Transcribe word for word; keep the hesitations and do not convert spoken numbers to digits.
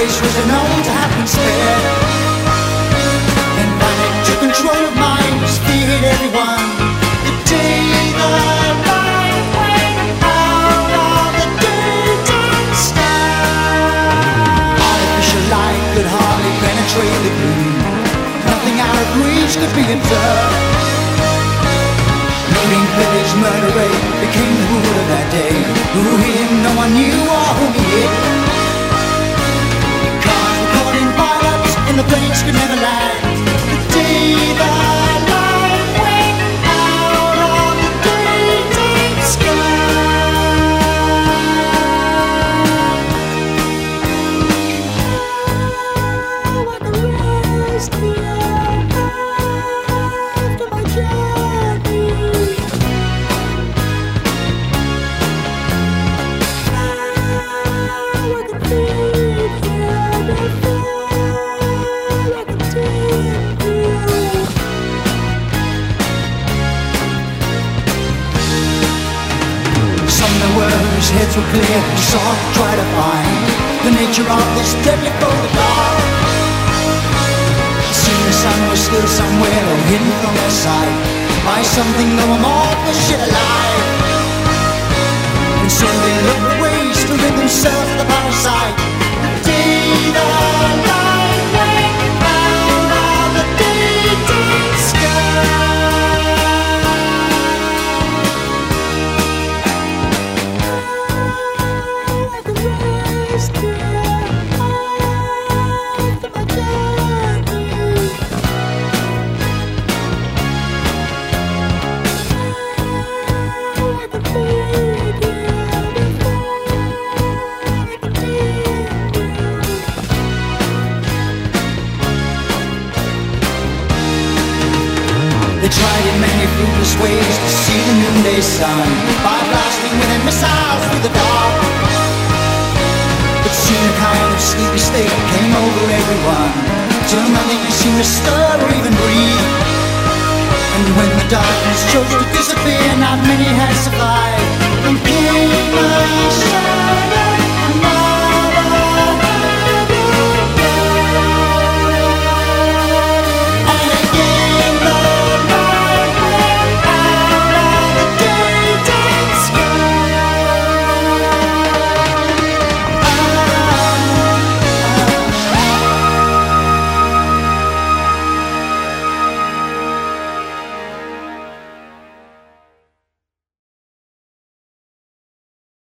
race was known to have been spared. And panic took control of minds, feared everyone. The day the light went out of the daytime sky, artificial light could hardly penetrate the gloom. Nothing out of reach could be observed. Looting, pillage, murder, rape became the rule of that day. Who hit him, no one knew, or whom he hit. Cars were caught in pileups, and the planes could never land. The day the light went out of the daytime sky. What the rest after my journey. Whose heads were clear, who sought to try to find the nature of this deadly photograph. Soon the sun was still somewhere, or hidden from their sight by something no amorphous yet alive. And so they looked ways to rid themselves of the parasite. The day the light went round on the daytime sky. They tried in many fruitless ways to see the noonday sun by blasting with their missiles through the dark. But soon a kind of sleepy state came over everyone, till nothing seemed to stir or even breathe. And when the darkness chose to disappear, not many had survived. And came a